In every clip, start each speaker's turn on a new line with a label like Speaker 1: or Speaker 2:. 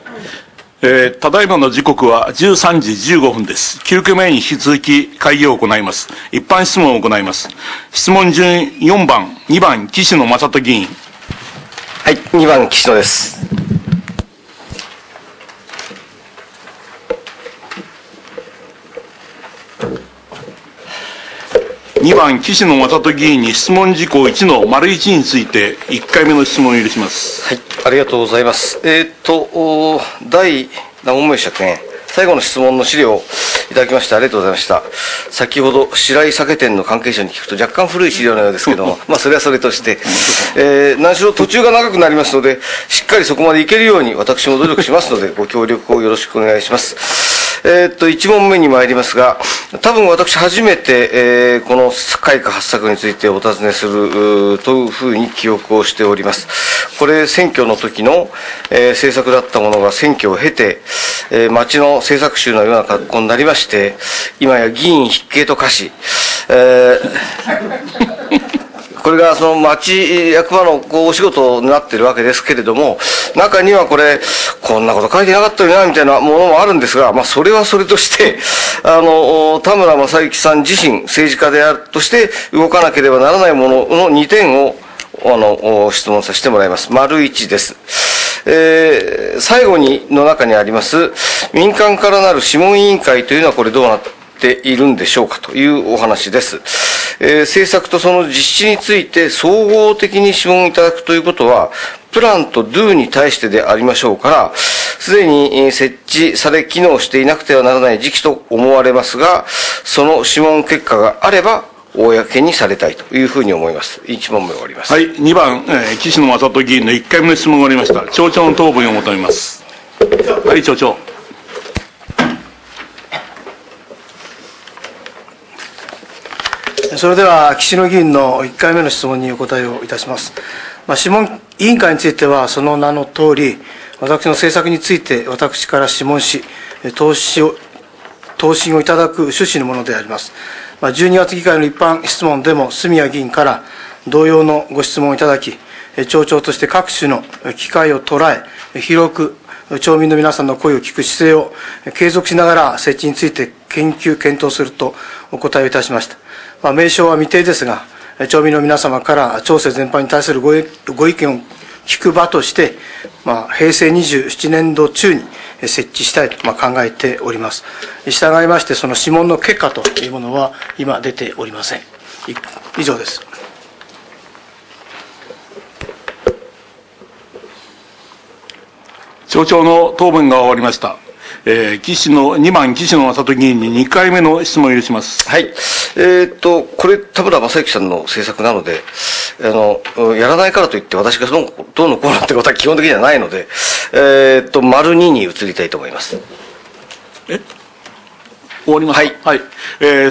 Speaker 1: ただいまの時刻は13時15分です。9挙目に引き続き会議を行います。一般質問を行います。質問順4番、2番、岸野正人議員。
Speaker 2: はい、2番、岸野です。
Speaker 1: 2番、岸野正人議員に質問事項1の丸1について1回目の質問を許します。
Speaker 2: はい、ありがとうございます。第何問目でしたっけね。最後の質問の資料をいただきましてありがとうございました。先ほど白井酒店の関係者に聞くと若干古い資料のようですけどもまあそれはそれとして、何しろ途中が長くなりますのでしっかりそこまでいけるように私も努力しますのでご協力をよろしくお願いします。1問目に参りますが、多分私初めて、この改革発策についてお尋ねするというふうに記憶をしております。これ選挙の時の、政策だったものが選挙を経て、町の政策集のような格好になりまして、今や議員筆形と化し、これがその町役場のお仕事になっているわけですけれども、中にはこんなこと書いてなかったよなみたいなものもあるんですが、まあそれはそれとして田村正幸さん自身政治家であるとして動かなければならないものの2点を質問させてもらいます。丸1です。最後の中にあります民間からなる諮問委員会というのはこれどうなっているんでしょうかというお話です。政策とその実施について総合的に諮問いただくということはプランと Do に対してでありましょうから、すでに設置され機能していなくてはならない時期と思われますが、その諮問結果があれば公にされたいというふうに思います。1問目終わります。
Speaker 1: はい、2番、岸野正人議員の1回目の質問がありました。町長の答弁を求めます。はい、町長。
Speaker 3: それでは岸野議員の1回目の質問にお答えをいたします。諮問委員会についてはその名の通り、私の政策について私から諮問し、答申をいただく趣旨のものであります。12月議会の一般質問でも住谷議員から同様のご質問をいただき、町長として各種の機会を捉え、広く町民の皆さんの声を聞く姿勢を継続しながら設置について検討するとお答えをいたしました。名称は未定ですが、町民の皆様から町政全般に対するご意見を聞く場として、平成27年度中に設置したいと考えております。従いまして、その諮問の結果というものは今出ておりません。以上です。
Speaker 1: 町長の答弁が終わりました。2番、岸野正人議員に2回目の質問を許します。
Speaker 2: はい。これ、田村正幸さんの政策なので、やらないからといって私がどうのこうのってことは基本的にはないので、丸2に移りたいと思います。
Speaker 1: 終わります。はい。はい。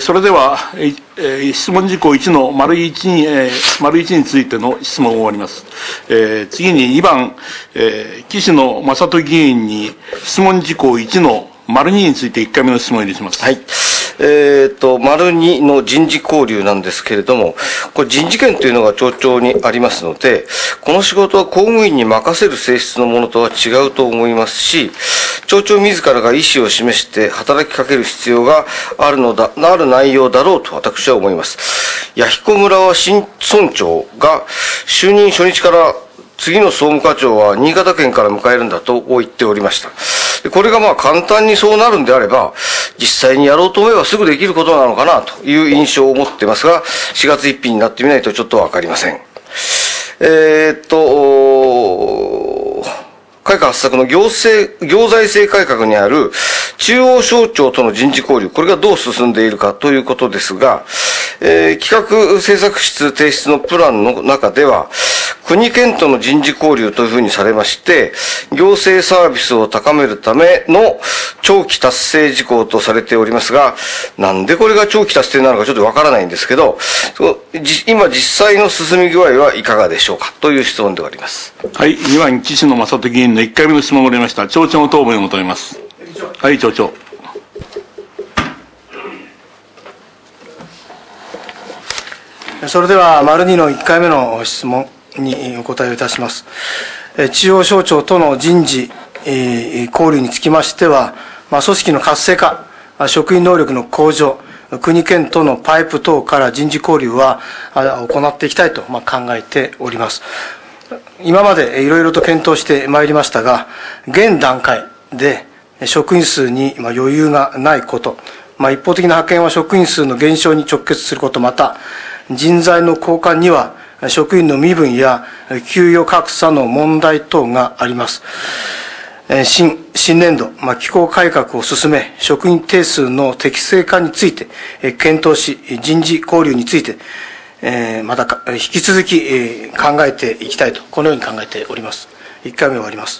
Speaker 1: それでは、質問事項1の丸1についての質問を終わります。次に2番、岸野正人議員に質問事項1の丸2について1回目の質問を許します。
Speaker 2: はい。丸2の人事交流なんですけれども、これ人事権というのが町長にありますので、この仕事は公務員に任せる性質のものとは違うと思いますし、町長自らが意思を示して働きかける必要がある内容だろうと私は思います。弥彦村は新村長が就任初日から次の総務課長は新潟県から迎えるんだと言っておりました。これが簡単にそうなるんであれば、実際にやろうと思えばすぐできることなのかなという印象を持っていますが、4月1日になってみないとちょっとわかりません。改革発策の行財政改革にある中央省庁との人事交流、これがどう進んでいるかということですが、企画政策室提出のプランの中では、国県との人事交流というふうにされまして、行政サービスを高めるための長期達成事項とされておりますが、なんでこれが長期達成なのかちょっとわからないんですけど、今実際の進み具合はいかがでしょうかという質問であります。
Speaker 1: はい、2番岸野正人議員の1回目の質問がありました。町長の答弁を求めます。はい、町長。
Speaker 3: それでは、丸2の1回目の質問にお答えをいたします。中央省庁との人事交流につきましては、組織の活性化、職員能力の向上、国県とのパイプ等から人事交流は行っていきたいと考えております。今までいろいろと検討してまいりましたが、現段階で職員数に余裕がないこと、一方的な派遣は職員数の減少に直結すること、また人材の交換には職員の身分や給与格差の問題等があります。新年度、機構改革を進め、職員定数の適正化について検討し、人事交流についてまた引き続き考えていきたいと、このように考えております。1回目終わります。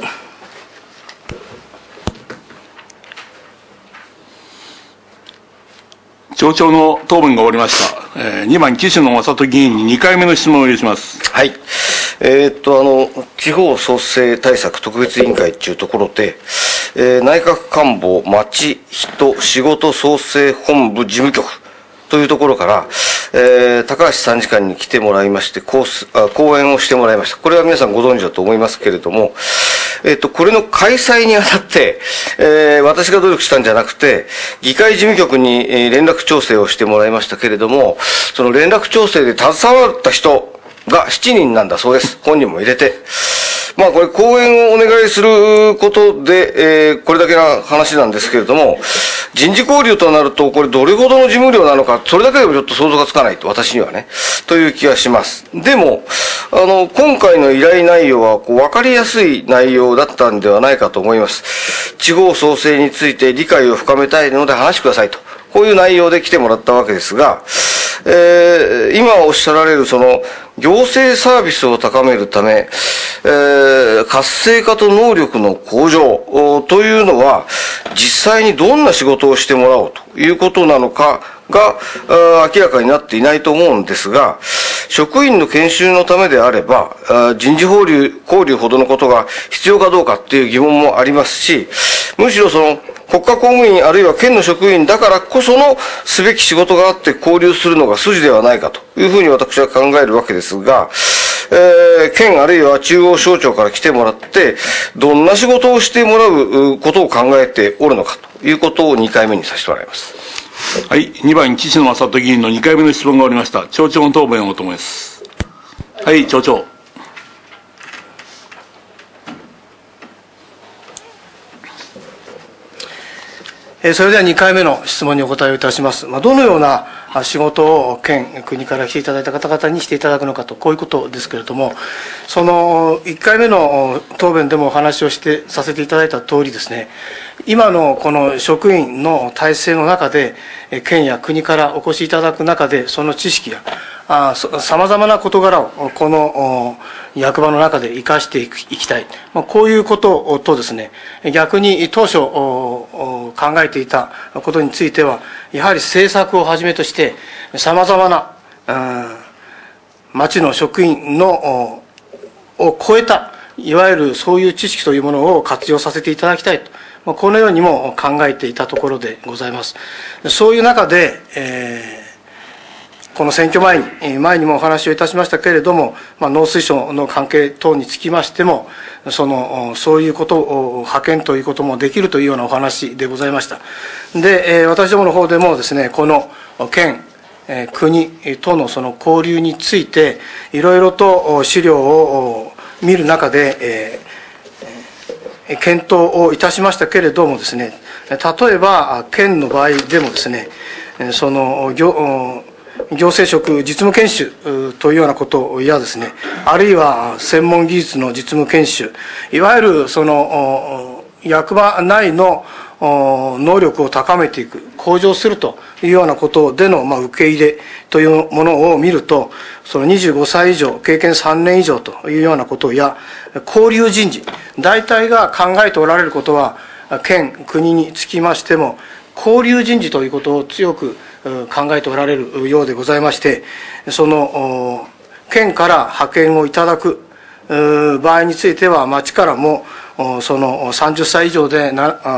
Speaker 1: 町長の答弁が終わりました。2番、岸野正人議員に2回目の質問を許します。
Speaker 2: はい。地方創生対策特別委員会というところで、内閣官房町人仕事創生本部事務局というところから、高橋参事官に来てもらいまして、講演をしてもらいました。これは皆さんご存知だと思いますけれども、これの開催にあたって、私が努力したんじゃなくて、議会事務局に連絡調整をしてもらいましたけれども、その連絡調整で携わった人が7人なんだそうです。本人も入れて。これ講演をお願いすることで、これだけの話なんですけれども、人事交流となると、これどれほどの事務量なのか、それだけでもちょっと想像がつかないと、私にはね、という気がします。でも、今回の依頼内容は、わかりやすい内容だったんではないかと思います。地方創生について理解を深めたいので話してくださいと。こういう内容で来てもらったわけですが、今おっしゃられるその行政サービスを高めるため、活性化と能力の向上というのは実際にどんな仕事をしてもらおうということなのかが明らかになっていないと思うんですが、職員の研修のためであれば人事交流ほどのことが必要かどうかっていう疑問もありますし、むしろその国家公務員あるいは県の職員だからこそのすべき仕事があって交流するのが筋ではないかというふうに私は考えるわけですが、県あるいは中央省庁から来てもらってどんな仕事をしてもらうことを考えておるのかということを2回目にさせてもらいます。
Speaker 1: はい、2番岸野正人議員の2回目の質問が終わりました。町長の答弁をお求めです。はい、町長。
Speaker 3: それでは2回目の質問にお答えをいたします。どのような仕事を県、国から来ていただいた方々にしていただくのかと、こういうことですけれども、その1回目の答弁でもお話をさせていただいた通りですね、今のこの職員の体制の中で、県や国からお越しいただく中で、その知識やさまざまな事柄をこの役場の中で生かしていきたい、こういうこととですね、逆に当初考えていたことについては、やはり政策をはじめとしてさまざまな町の職員のを超えたいわゆるそういう知識というものを活用させていただきたいと、このようにも考えていたところでございます。そういう中で、この選挙前にもお話をいたしましたけれども、農水省の関係等につきましても、そういうことを派遣ということもできるというようなお話でございました。で、私どもの方でもですね、この県、国とのその交流について、いろいろと資料を見る中で、検討をいたしましたけれどもですね、例えば県の場合でもですね、その行政職実務研修というようなことやですね、あるいは専門技術の実務研修、いわゆるその役場内の能力を高めていく、向上するというようなことでの受け入れというものを見ると、その25歳以上、経験3年以上というようなことや、交流人事、大体が考えておられることは、県、国につきましても、交流人事ということを強く考えておられるようでございまして、その県から派遣をいただく場合については、町からもその30歳以上で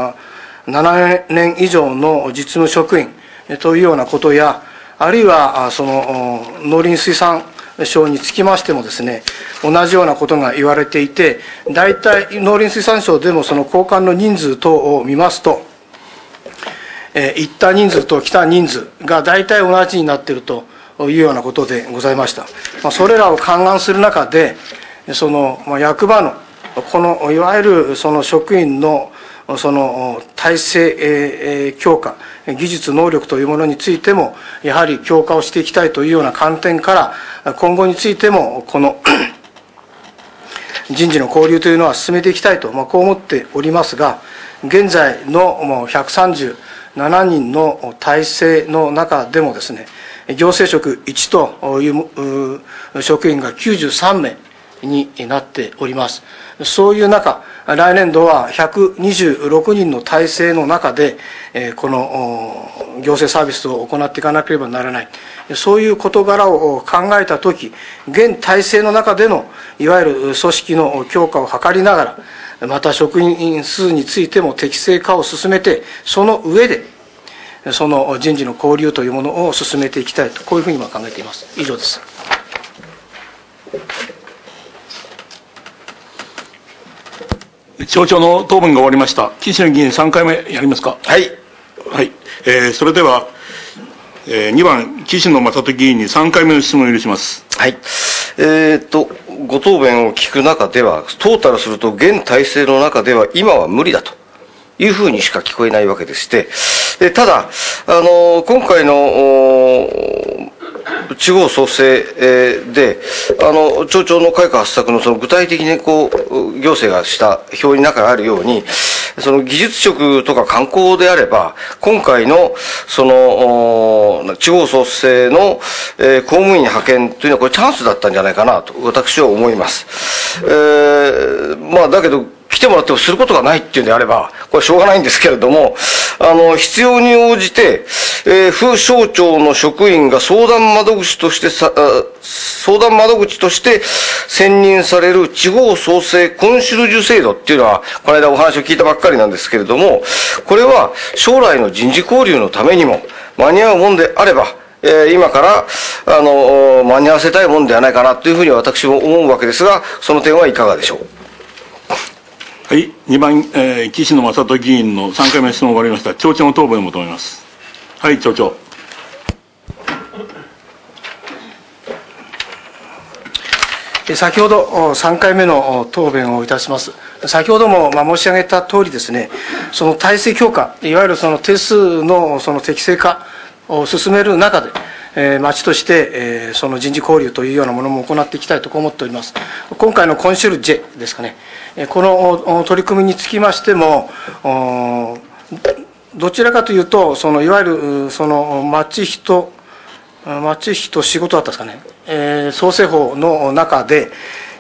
Speaker 3: 7年以上の実務職員というようなことや、あるいはその農林水産省につきましてもですね、同じようなことが言われていて、大体農林水産省でもその交換の人数等を見ますと、行った人数と来た人数が大体同じになっているというようなことでございました。それらを勘案する中で、その役場のこのいわゆるその職員のその体制強化、技術能力というものについてもやはり強化をしていきたいというような観点から今後についてもこの人事の交流というのは進めていきたいとこう思っておりますが、現在の137人の体制の中でもですね、行政職1という職員が93名になっております。そういう中、来年度は126人の体制の中で、この行政サービスを行っていかなければならない。そういう事柄を考えたとき、現体制の中でのいわゆる組織の強化を図りながら、また職員数についても適正化を進めて、その上で、その人事の交流というものを進めていきたいと、こういうふうに考えています。以上です。
Speaker 1: 町長の答弁が終わりました。岸野議員3回目やりますか。
Speaker 2: はい。
Speaker 1: はい。それでは、2番、岸野正人議員に3回目の質問を許します。
Speaker 2: はい。ご答弁を聞く中では、トータルすると現体制の中では今は無理だというふうにしか聞こえないわけでして、ただ、今回の地方創生で、町長の改革発策のその具体的に行政がした表に中にあるように、その技術職とか観光であれば、今回のその地方創生の公務員派遣というのはこれチャンスだったんじゃないかなと私は思います。だけど来てもらってもすることがないっていうんであれば、これはしょうがないんですけれども、必要に応じて、府省庁の職員が相談窓口として選任される地方創生コンシェルジュ制度っていうのは、この間お話を聞いたばっかりなんですけれども、これは将来の人事交流のためにも間に合うもんであれば、今から間に合わせたいもんではないかなというふうに私も思うわけですが、その点はいかがでしょう。
Speaker 1: はい、2番、岸野正人議員の3回目の質問終わりました。町長の答弁を求めます。はい、町長。
Speaker 3: 先ほど3回目の答弁をいたします。先ほども申し上げた通りですね、その体制強化、いわゆるその定数のその適正化を進める中で、町として、その人事交流というようなものも行っていきたいと思っております。今回のコンシェルジェですかね、この取り組みにつきましても、どちらかというと、そのいわゆるその町人仕事だったですかね、創生法の中で、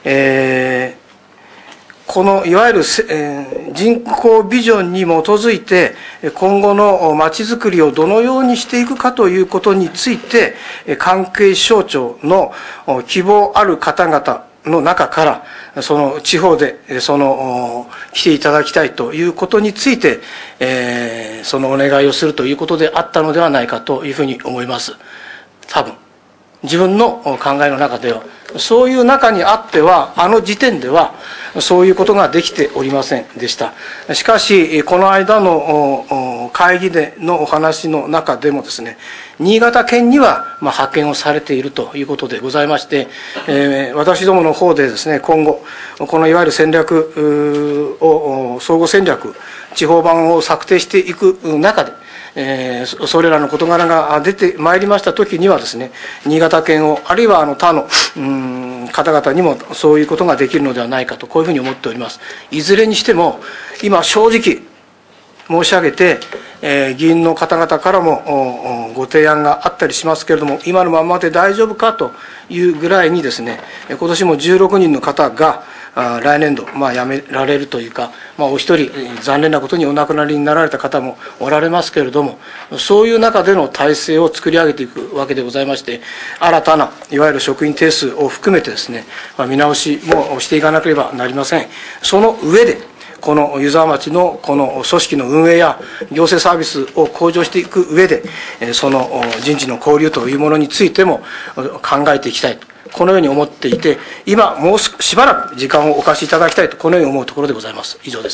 Speaker 3: このいわゆる人口ビジョンに基づいて今後のまちづくりをどのようにしていくかということについて、関係省庁の希望ある方々の中からその地方で来ていただきたいということについて、そのお願いをするということであったのではないかというふうに思います。多分自分の考えの中ではそういう中にあっては時点ではそういうことができておりませんでした。しかしこの間の会議でのお話の中でもですね、新潟県には派遣をされているということでございまして、私どもの方でですね、今後このいわゆる戦略を総合戦略地方版を策定していく中で、それらの事柄が出てまいりましたときにはですね、新潟県をあるいは他の方々にもそういうことができるのではないかと、こういうふうに思っております。いずれにしても今正直申し上げて、議員の方々からもご提案があったりしますけれども、今のままで大丈夫かというぐらいにですね、今年も16人の方が来年度、辞められるというか、お一人残念なことにお亡くなりになられた方もおられますけれども、そういう中での体制を作り上げていくわけでございまして、新たないわゆる職員定数を含めてですね、見直しもしていかなければなりません。その上でこの湯沢町のこの組織の運営や行政サービスを向上していく上で、その人事の交流というものについても考えていきたいと、 このように思っていて、今、もうしばらく時間をお貸しいただきたいと、このように思うところでございます。以上です。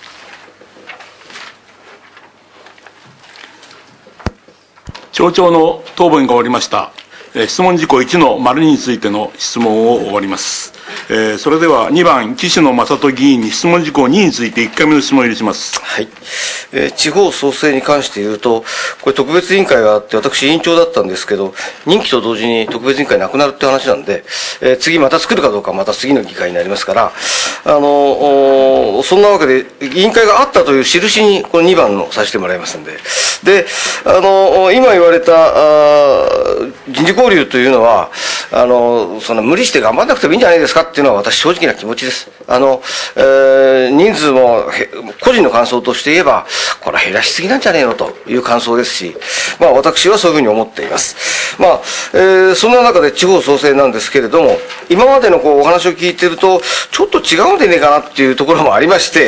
Speaker 1: 町長の答弁が終わりました。質問事項1の丸2についての質問を終わります。それでは2番、岸野正人議員に質問事項2について1回目の質問を入れします。
Speaker 2: はい。地方創生に関して言うと、これ特別委員会があって、私委員長だったんですけど、任期と同時に特別委員会なくなるって話なんで、次また作るかどうかはまた次の議会になりますから、そんなわけで、委員会があったという印に、この2番のさせてもらいますんで。で、今言われた、人事交流というのは、その無理して頑張んなくてもいいんじゃないですかっていうのは私正直な気持ちです。人数も個人の感想として言えば、これは減らしすぎなんじゃねえのという感想ですし、まあ私はそういうふうに思っています。まあ、そんな中で地方創生なんですけれども、今までのお話を聞いてると、ちょっと違うんでねえかなっていうところもありまして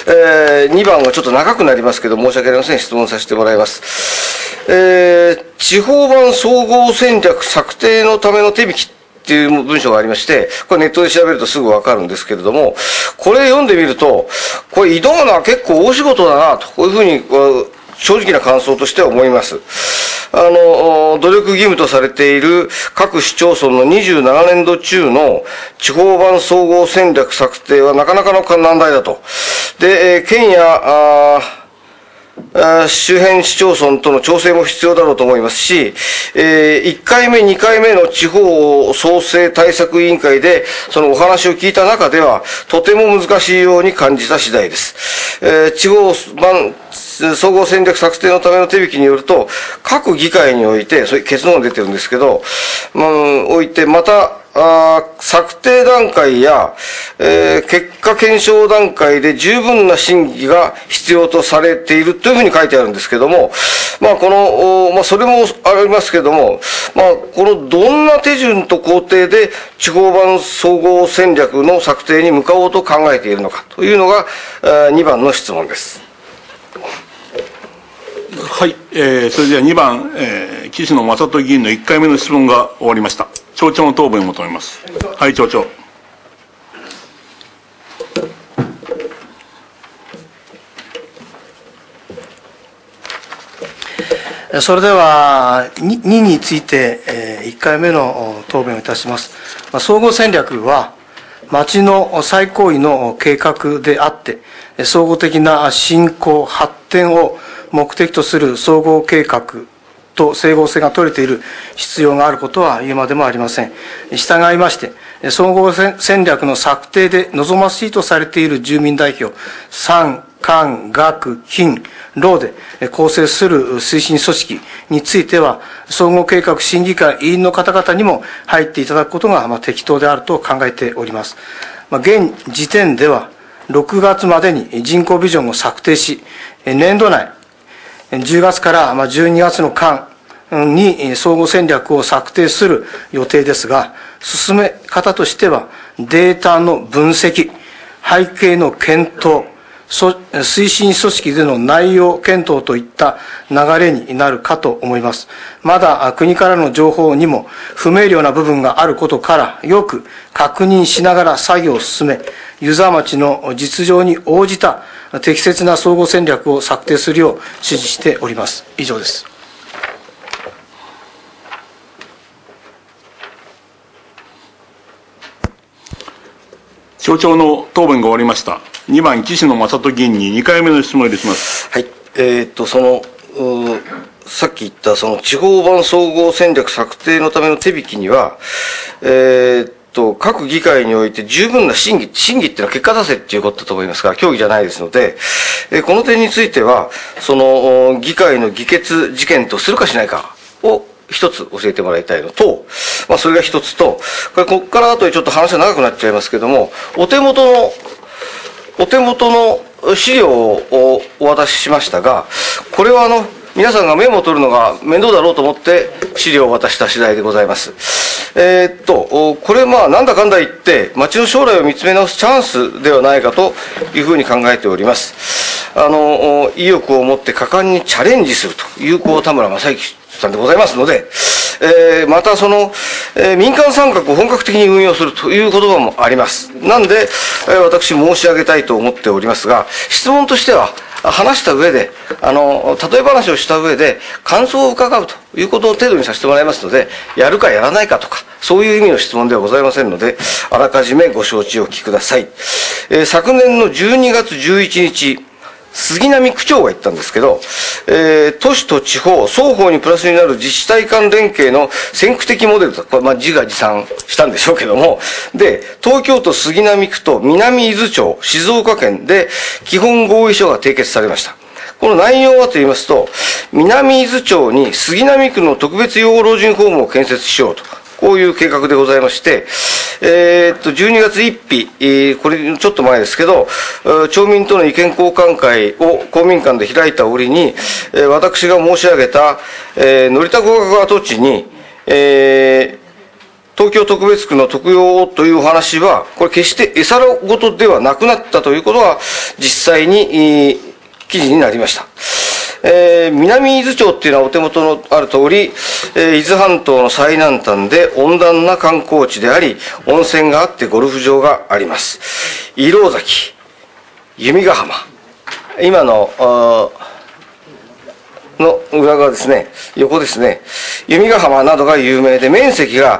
Speaker 2: 、2番はちょっと長くなりますけど、申し訳ありません。質問させてもらいます。地方版総合戦略策定のための手引きっていう文章がありまして、これネットで調べるとすぐわかるんですけれども、これ読んでみると、これ挑むのは結構大仕事だなと、こういうふうに正直な感想としては思います。努力義務とされている各市町村の27年度中の地方版総合戦略策定はなかなかの難題だと。で、県や、周辺市町村との調整も必要だろうと思いますし、1回目、2回目の地方創生対策委員会で、そのお話を聞いた中では、とても難しいように感じた次第です。地方版総合戦略策定のための手引きによると、各議会において、そういう結論が出てるんですけど、おいて、また、策定段階や、結果検証段階で十分な審議が必要とされているというふうに書いてあるんですけども、まあこの、まあそれもありますけども、まあこのどんな手順と工程で地方版総合戦略の策定に向かおうと考えているのかというのが2番の質問です。
Speaker 1: はい、それでは2番、岸野正人議員の1回目の質問が終わりました。町長の答弁を求めます。はい、町長。
Speaker 3: それでは2について1回目の答弁をいたします。総合戦略は町の最高位の計画であって、総合的な振興発展を目的とする総合計画と整合性が取れている必要があることは言うまでもありません。従いまして、総合戦略の策定で望ましいとされている住民代表、産、官、学、金、労で構成する推進組織については、総合計画審議会委員の方々にも入っていただくことが適当であると考えております。現時点では、6月までに人口ビジョンを策定し、年度内、10月から12月の間に総合戦略を策定する予定ですが、進め方としては、データの分析、背景の検討、推進組織での内容検討といった流れになるかと思います。まだ国からの情報にも不明瞭な部分があることから、よく確認しながら作業を進め、湯沢町の実情に応じた適切な総合戦略を策定するよう指示しております。以上です。
Speaker 2: 町長の答弁が終わりました。2番、岸野正人議員に2回目の質問を入れします。はい。さっき言ったその地方版総合戦略策定のための手引きには、各議会において十分な審議っていうのは結果出せっていうことだと思いますから、協議じゃないですので、この点については、その議会の議決事件とするかしないかを一つ教えてもらいたいのと、それが一つと、ここから後でちょっと話が長くなっちゃいますけども、お手元の資料をお渡ししましたが、これは皆さんがメモを取るのが面倒だろうと思って資料を渡した次第でございます。これなんだかんだ言って町の将来を見つめ直すチャンスではないかというふうに考えております。意欲を持って果敢にチャレンジするという田村正幸さんでございますので、また民間参画を本格的に運用するという言葉もあります。なんで、私申し上げたいと思っておりますが、質問としては、話した上で、例え話をした上で、感想を伺うということを程度にさせてもらいますので、やるかやらないかとか、そういう意味の質問ではございませんので、あらかじめご承知おきください。昨年の12月11日、杉並区長が言ったんですけど、都市と地方、双方にプラスになる自治体間連携の先駆的モデルと、これ自画自賛したんでしょうけども、で、東京都杉並区と南伊豆町、静岡県で基本合意書が締結されました。この内容はと言いますと、南伊豆町に杉並区の特別養護老人ホームを建設しようと。こういう計画でございまして、12月1日、これちょっと前ですけど、町民との意見交換会を公民館で開いた折に、私が申し上げた、乗田合格跡地に、東京特別区の特養というお話は、これ決して絵皿ごとではなくなったということは、実際に、記事になりました。南伊豆町っていうのはお手元のある通り、伊豆半島の最南端で温暖な観光地であり、温泉があってゴルフ場があります。石廊崎、弓ヶ浜、今の、裏側ですね、横ですね、弓ヶ浜などが有名で、面積が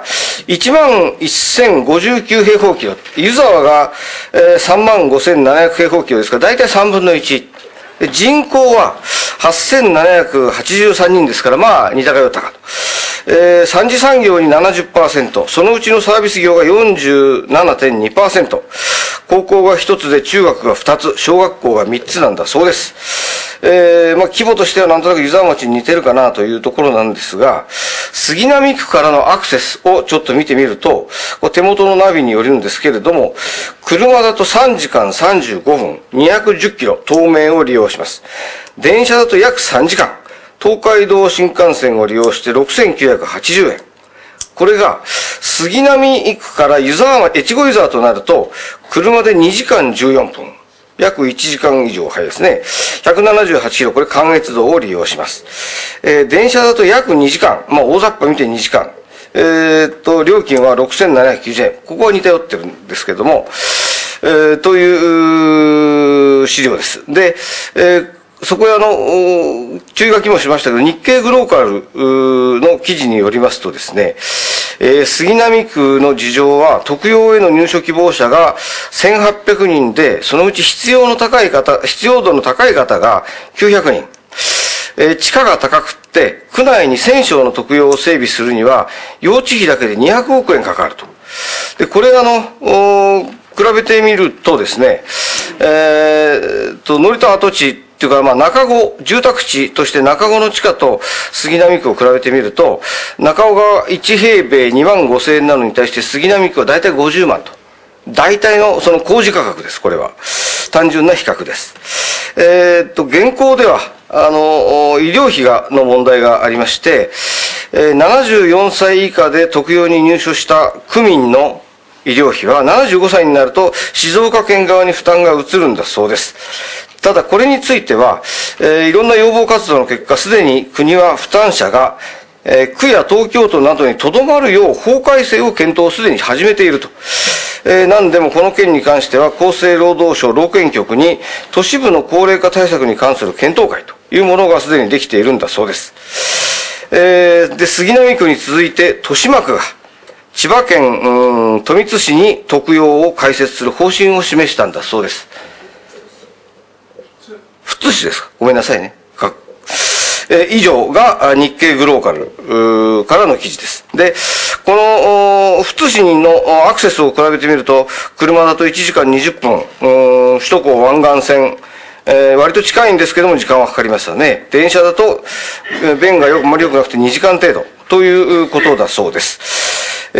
Speaker 2: 11,059平方キロ、湯沢が35,700平方キロですから、大体3分の1。人口は8,783人ですから、まあ似たかよったかと。三次産業に 70%、そのうちのサービス業が 47.2%、高校が1つで中学が2つ、小学校が3つなんだそうです。規模としてはなんとなく湯沢町に似てるかなというところなんですが、杉並区からのアクセスをちょっと見てみると、手元のナビによるんですけれども、車だと3時間35分、210キロ、東名を利用します。電車だと約3時間、東海道新幹線を利用して6,980円。これが、杉並区から越後湯沢となると、車で2時間14分。約1時間以上早いですね。178キロ、これ関越道を利用します。電車だと約2時間。まあ、大雑把見て2時間。料金は6,790円。ここは似通ってるんですけども、という資料です。で、そこへ注意書きもしましたけど、日経グローカルの記事によりますとですね、杉並区の事情は、特養への入所希望者が1,800人で、そのうち必要度の高い方が900人。地価が高くって、区内に1000床の特養を整備するには、用地費だけで200億円かかると。で、これ比べてみるとですね、乗田跡地っていうか、まあ、中子、住宅地として中子の地価と杉並区を比べてみると、中子が1平米25,000円なのに対して杉並区は大体50万と。大体のその工事価格です、これは。単純な比較です。現行では、医療費の問題がありまして、74歳以下で特養に入所した区民の医療費は75歳になると静岡県側に負担が移るんだそうです。ただこれについては、いろんな要望活動の結果、すでに国は負担者が、区や東京都などに留まるよう法改正を検討をすでに始めていると。何でもこの件に関しては厚生労働省労研局に都市部の高齢化対策に関する検討会というものがすでにできているんだそうです。で、杉並区に続いて豊島区が千葉県富津市に特養を開設する方針を示したんだそうです。富津市ですか？ごめんなさいね。以上が日経グローカルからの記事です。で、この富津市のアクセスを比べてみると、車だと1時間20分、首都高湾岸線、割と近いんですけども時間はかかりましたね。電車だと便があんまり良くなくて2時間程度ということだそうです。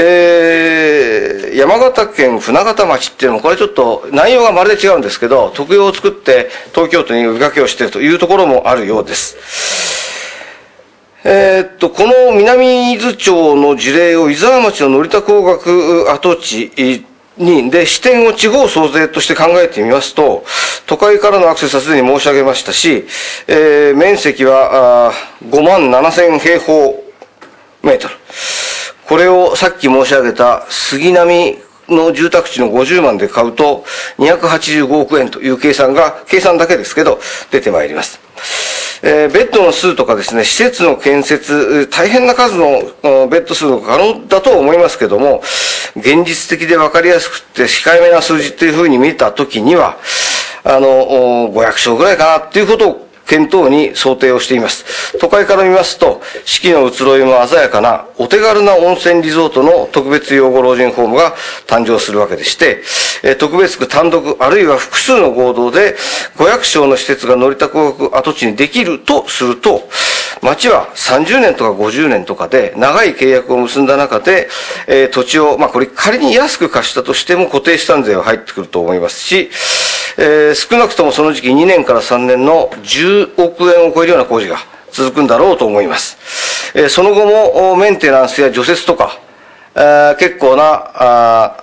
Speaker 2: 山形県船形町っていうのもこれちょっと内容がまるで違うんですけど、特養を作って東京都に呼びかけをしているというところもあるようです。この南伊豆町の事例を伊沢町の乗田工学跡地で視点を地方創生として考えてみますと、都会からのアクセスはすでに申し上げましたし、面積は57,000平方メートル。 これをさっき申し上げた杉並の住宅地の50万で買うと285億円という計算だけですけど出てまいります。ベッドの数とかですね、施設の建設、大変な数のベッド数が可能だと思いますけども、現実的で分かりやすくて控えめな数字というふうに見たときには、500床ぐらいかなっていうことを検討に想定をしています。都会から見ますと、四季の移ろいも鮮やかなお手軽な温泉リゾートの特別養護老人ホームが誕生するわけでして、特別区単独あるいは複数の合同で500床の施設が乗りたく跡地にできるとすると、町は30年とか50年とかで長い契約を結んだ中で、土地を、これ仮に安く貸したとしても固定資産税は入ってくると思いますし、少なくともその時期2年から3年の10億円を超えるような工事が続くんだろうと思います。その後もメンテナンスや除雪とか、結構な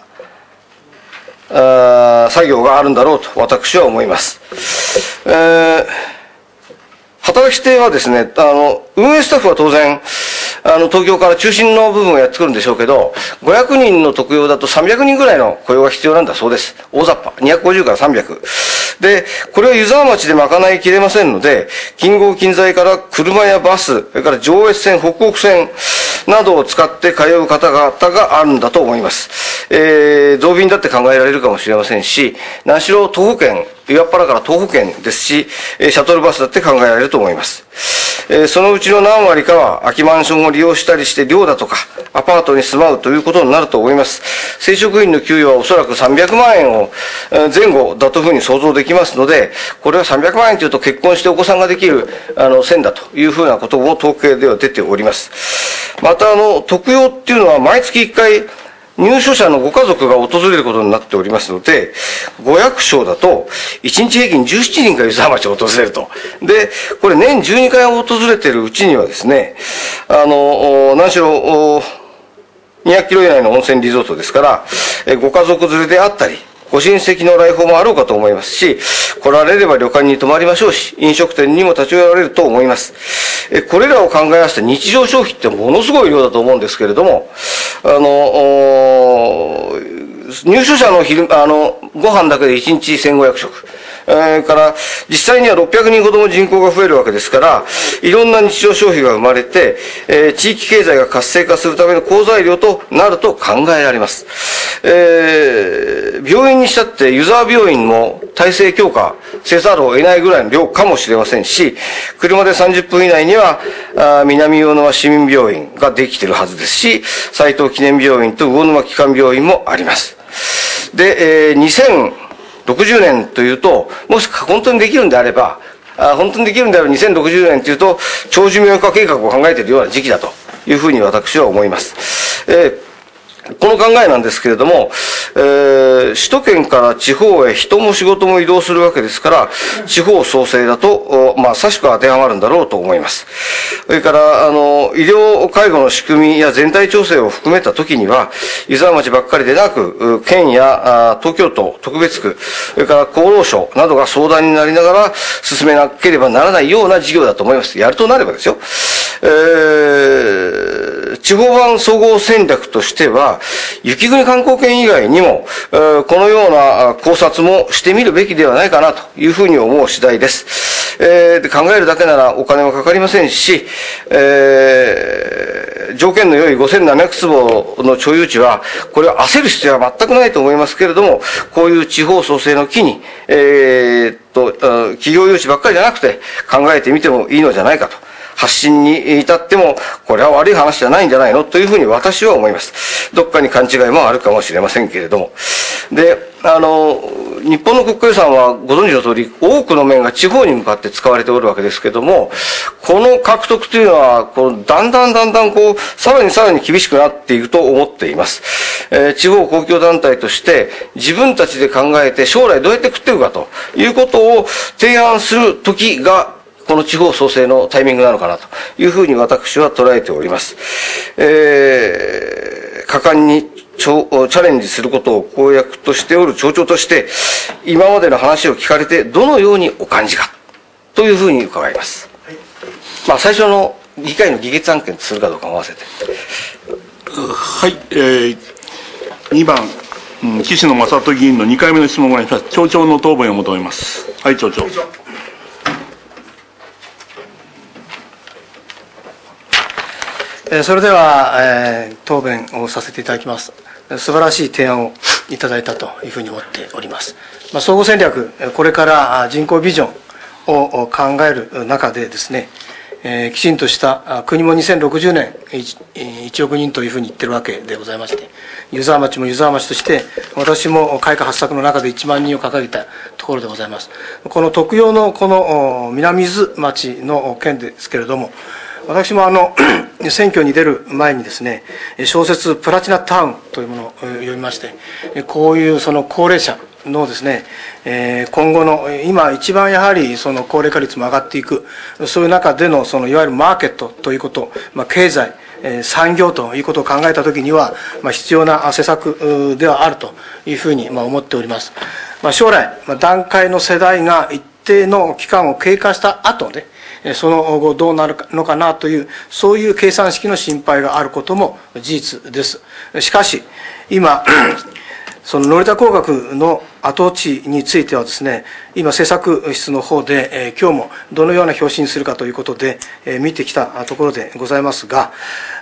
Speaker 2: 作業があるんだろうと私は思います。働き手はですね、運営スタッフは当然、東京から中心の部分をやってくるんでしょうけど、500人の特養だと300人ぐらいの雇用が必要なんだそうです。大雑把。250から300。で、これは湯沢町で賄いきれませんので、近郷近在から車やバス、それから上越線、北北線などを使って通う方々があるんだと思います。増便だって考えられるかもしれませんし、何しろ徒歩圏、岩っ原から徒歩圏ですし、シャトルバスだって考えられると思います。そのうちの何割かは空きマンションを利用したりして寮だとかアパートに住まうということになると思います。正職員の給与はおそらく300万円を前後だというふうに想像できますので、これは300万円というと結婚してお子さんができる線だというふうなことも統計では出ております。また特養っていうのは毎月1回入所者のご家族が訪れることになっておりますので、500床だと、1日平均17人が湯沢町を訪れると。で、これ年12回訪れているうちにはですね、何しろ、200キロ以内の温泉リゾートですから、ご家族連れであったり、ご親戚の来訪もあろうかと思いますし、来られれば旅館に泊まりましょうし、飲食店にも立ち寄られると思います。これらを考え合わせて日常消費ってものすごい量だと思うんですけれども、入所者のご飯だけで1日1500食。から実際には600人ほどの人口が増えるわけですから、いろんな日常消費が生まれて、地域経済が活性化するための好材料となると考えられます。病院にしたって湯沢病院も体制強化せざるを得ないぐらいの量かもしれませんし、車で30分以内には南魚沼市民病院ができているはずですし、斉藤記念病院と魚沼基幹病院もあります。で、2060年というと、もし本当にできるんであれば、2060年というと、長寿命化計画を考えているような時期だというふうに私は思います。この考えなんですけれども、首都圏から地方へ人も仕事も移動するわけですから、地方創生だと、久しく当てはまるんだろうと思います。それから、医療介護の仕組みや全体調整を含めたときには、湯沢町ばっかりでなく、県や東京都特別区、それから厚労省などが相談になりながら進めなければならないような事業だと思います。やるとなればですよ。地方版総合戦略としては、雪国観光圏以外にも、このような考察もしてみるべきではないかなというふうに思う次第です。で考えるだけならお金もかかりませんし、条件の良い5700坪の所有地は、これは焦る必要は全くないと思いますけれども、こういう地方創生の機に、企業誘致ばっかりじゃなくて考えてみてもいいのじゃないかと。発信に至っても、これは悪い話じゃないんじゃないのというふうに私は思います。どっかに勘違いもあるかもしれませんけれども。で、日本の国家予算はご存知の通り、多くの面が地方に向かって使われておるわけですけれども、この獲得というのは、だんだんさらに厳しくなっていくと思っています。地方公共団体として、自分たちで考えて将来どうやって食っていくかということを提案する時が、この地方創生のタイミングなのかなというふうに私は捉えております。果敢にチャレンジすることを公約としておる町長として、今までの話を聞かれてどのようにお感じかというふうに伺います。最初の議会の議決案件とするかどうかも合わせて。
Speaker 1: はい、2番、岸野正人議員の2回目の質問をお願いします。町長の答弁を求めます。はい、町長。
Speaker 3: それでは、答弁をさせていただきます。素晴らしい提案をいただいたというふうに思っております。総合戦略、これから人口ビジョンを考える中でですね、きちんとした国も2060年 1億人というふうに言ってるわけでございまして、湯沢町も湯沢町として、私も改革発策の中で1万人を掲げたところでございます。この特養のこの南伊豆町の件ですけれども、私も選挙に出る前にですね、小説プラチナタウンというものを読みまして、こういうその高齢者のですね、今後の今一番やはりその高齢化率も上がっていく、そういう中でのそのいわゆるマーケットということ、経済、産業ということを考えたときには、必要な施策ではあるというふうに思っております。将来、団塊の世代が一定の期間を経過した後で、その後どうなるのかなという、そういう計算式の心配があることも事実です。しかし、今、その乗田工学の後押しについてはですね、今政策室の方で、今日もどのような表紙にするかということで、見てきたところでございますが、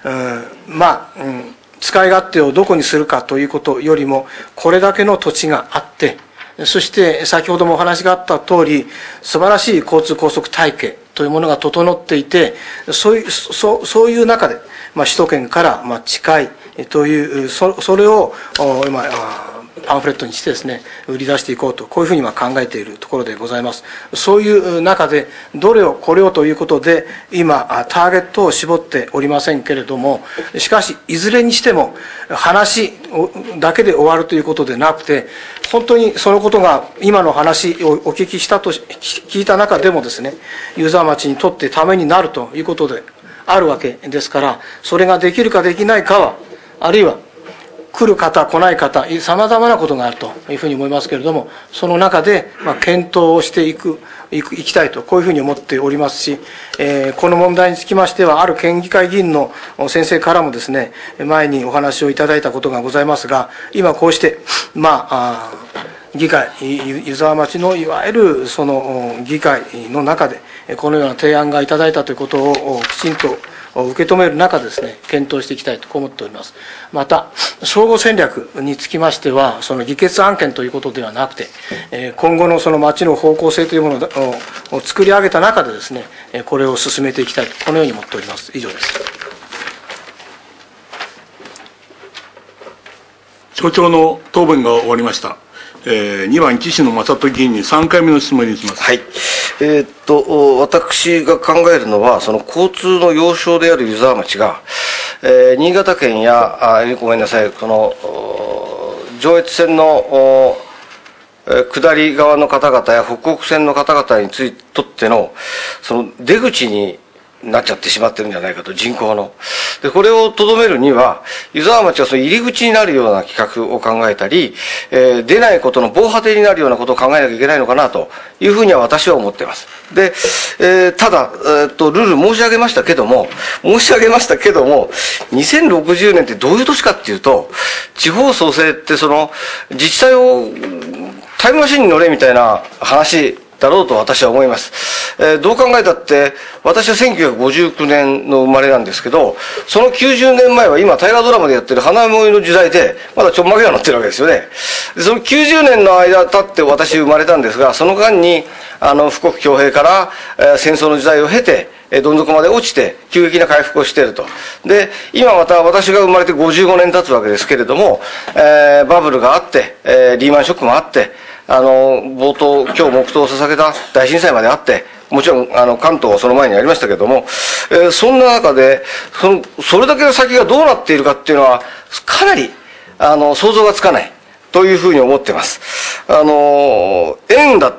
Speaker 3: 使い勝手をどこにするかということよりも、これだけの土地があって、そして先ほどもお話があった通り、素晴らしい交通高速体系というものが整っていて、そういう中で、首都圏から近いという、それを今、パンフレットにしてですね、売り出していこうと、こういうふうに考えているところでございます。そういう中で、どれをこれをということで、今、ターゲットを絞っておりませんけれども、しかし、いずれにしても、話だけで終わるということでなくて、本当にそのことが、今の話をお聞きしたと、聞いた中でもですね、湯沢町にとってためになるということであるわけですから、それができるかできないかは、あるいは、来る方、来ない方、様々なことがあるというふうに思いますけれども、その中で、検討をしていきたいと、こういうふうに思っておりますし、この問題につきましては、ある県議会議員の先生からもですね、前にお話をいただいたことがございますが、今こうして、議会、湯沢町のいわゆるその議会の中で、このような提案がいただいたということをきちんと受け止める中でですね、検討していきたいと思っております。また、総合戦略につきましては、その議決案件ということではなくて、今後のその町の方向性というものを作り上げた中でですね、これを進めていきたいと、このように思っております。以上です。
Speaker 1: 町長の答弁が終わりました。2番、岸野正人議員に3回目の質問にします。
Speaker 2: はい。私が考えるのは、その交通の要衝である湯沢町が、新潟県や、ごめんなさい、この、上越線の、下り側の方々や北北線の方々にとっての、その出口になっちゃってしまってるんじゃないかと、人口の。で、これをとどめるには、湯沢町はその入り口になるような企画を考えたり、出ないことの防波堤になるようなことを考えなきゃいけないのかなというふうには私は思っています。で、ただ、ルール申し上げましたけども、2060年ってどういう年かっていうと、地方創生ってその、自治体をタイムマシンに乗れみたいな話だろうと私は思います。どう考えたって、私は1959年の生まれなんですけど、その90年前は今大河ドラマでやってる花嫁の時代で、まだちょんまげが乗ってるわけですよね。でその90年の間経って私生まれたんですが、その間に、富国強兵から、戦争の時代を経て、どん底まで落ちて、急激な回復をしていると。で、今また私が生まれて55年経つわけですけれども、バブルがあって、リーマンショックもあって、冒頭、今日黙祷を捧げた大震災まであって、もちろん、関東はその前にありましたけども、そんな中で、それだけの先がどうなっているかっていうのは、かなり、想像がつかない、というふうに思ってます。円だって、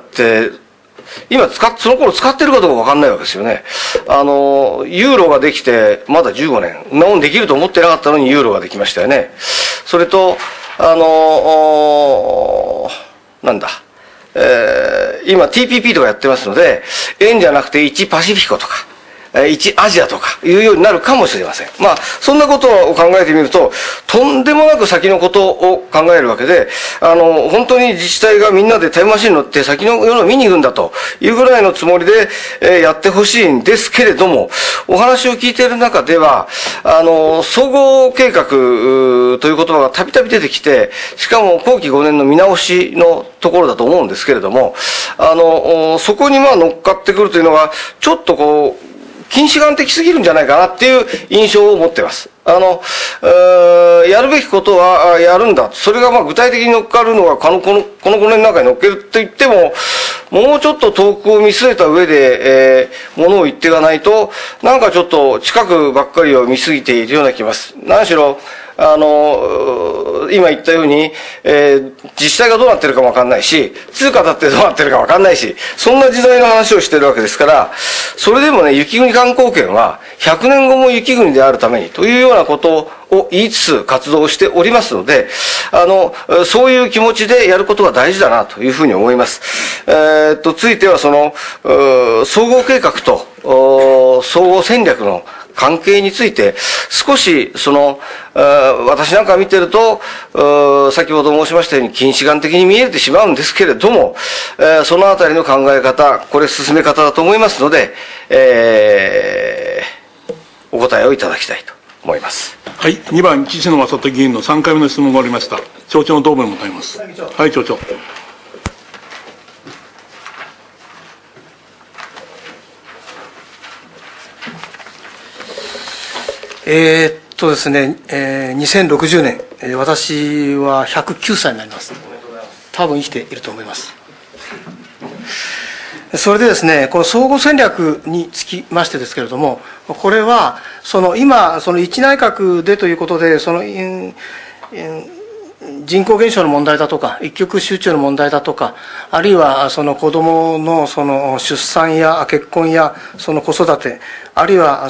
Speaker 2: 今その頃使ってるかどうかわかんないわけですよね。ユーロができて、まだ15年。そんなもんできると思ってなかったのにユーロができましたよね。それと、今 TPP とかやってますので、円じゃなくて1パシフィコとか、 一アジアとかいうようになるかもしれません。まあ、そんなことを考えてみると、とんでもなく先のことを考えるわけで、本当に自治体がみんなでタイムマシンに乗って先の世の見に行くんだというぐらいのつもりで、やってほしいんですけれども、お話を聞いている中では、総合計画という言葉がたびたび出てきて、しかも後期5年の見直しのところだと思うんですけれども、そこにまあ乗っかってくるというのが、ちょっとこう、近視眼的すぎるんじゃないかなっていう印象を持っています。やるべきことはやるんだ。それがまあ具体的に乗っかるのがこの5年の中に乗っけると言っても、もうちょっと遠くを見据えた上で、ものを言っていかないと、なんかちょっと近くばっかりを見過ぎているような気がします。何しろ、今言ったように、自治体がどうなってるかもわかんないし、通貨だってどうなってるかわかんないし、そんな時代の話をしてるわけですから、それでもね、雪国観光圏は100年後も雪国であるためにというようなことを言いつつ活動しておりますので、そういう気持ちでやることが大事だなというふうに思います。ついてはその、総合計画と、総合戦略の関係について、少し、私なんか見てると、先ほど申しましたように近視眼的に見えてしまうんですけれども、そのあたりの考え方、これ進め方だと思いますので、お答えをいただきたいと思います。
Speaker 1: はい、2番、岸野正人議員の3回目の質問がありました。町長の答弁を求めます。はい、町長。
Speaker 3: ですね、2060年、私は109歳になります。多分生きていると思います。それでですね、この総合戦略につきましてですけれども、これは、今、一内閣でということで、人口減少の問題だとか、一極集中の問題だとか、あるいは子供の出産や結婚や子育て、あるいは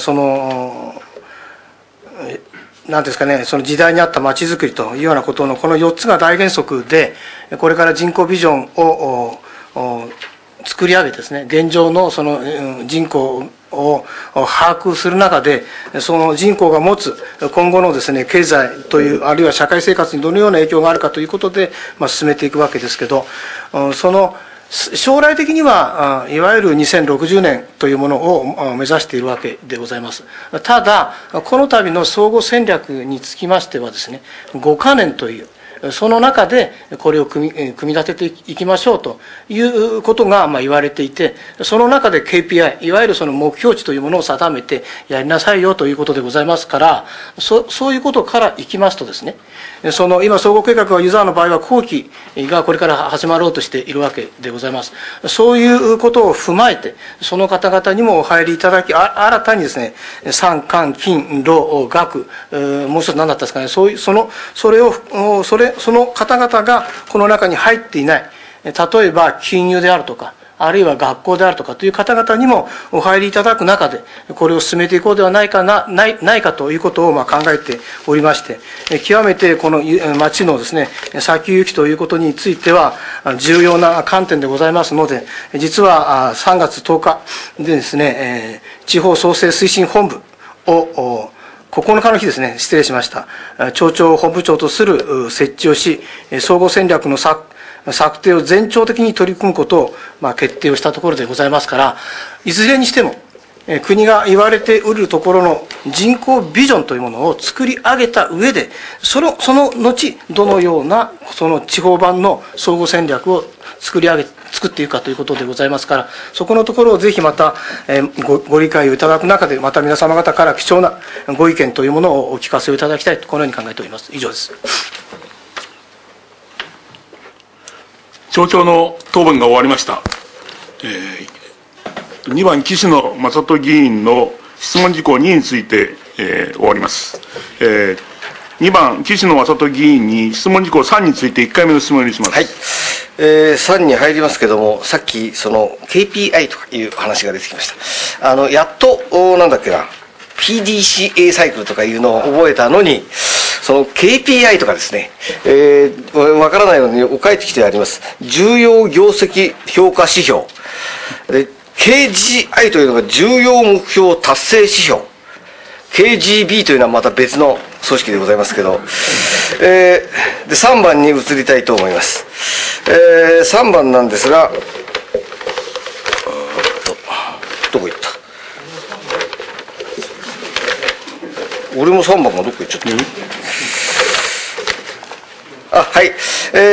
Speaker 3: なんですかね、その時代に合った街づくりというようなことのこの4つが大原則で、これから人口ビジョンを作り上げてですね、現状の人口を把握する中で、その人口が持つ今後のですね、経済という、あるいは社会生活にどのような影響があるかということで、進めていくわけですけど、将来的には、いわゆる2060年というものを目指しているわけでございます。ただ、この度の総合戦略につきましてはですね、5カ年という、その中でこれを組み立てていきましょうということが言われていて、その中で KPI、いわゆるその目標値というものを定めてやりなさいよということでございますから、そういうことからいきますとですね、今総合計画はユーザーの場合は後期がこれから始まろうとしているわけでございます。そういうことを踏まえて、その方々にもお入りいただき、新たにですね、産官金労学、もう一つ何だったですかね、その方々がこの中に入っていない、例えば金融であるとか、あるいは学校であるとかという方々にもお入りいただく中で、これを進めていこうではないかということを考えておりまして、極めてこの町のですね、先行きということについては重要な観点でございますので、実は3月10日でですね、地方創生推進本部を9日の日ですね、失礼しました。町長本部長とする設置をし、総合戦略の策定を全庁的に取り組むことを決定をしたところでございますから、いずれにしても、国が言われておるところの人口ビジョンというものを作り上げた上で、その後、どのようなその地方版の総合戦略を作っていくかということでございますから、そこのところをぜひまたご理解をいただく中で、また皆様方から貴重なご意見というものをお聞かせをいただきたいと、このように考えております。以上です。
Speaker 1: 町長の答弁が終わりました。2番、岸野正人議員の質問事項2について、終わります。2番、岸野正人議員に質問事項3について1回目の質問を許します。
Speaker 2: はい。3に入りますけども、さっきKPI とかいう話が出てきました。やっと、PDCA サイクルとかいうのを覚えたのに、KPI とかですね、わからないのに書いてきてあります。重要業績評価指標。で、 KGI というのが重要目標達成指標。KGB というのはまた別の組織でございますけど、で3番に移りたいと思います。3番なんですが、どこ行った？俺も3番がどこ行っちゃった？はい。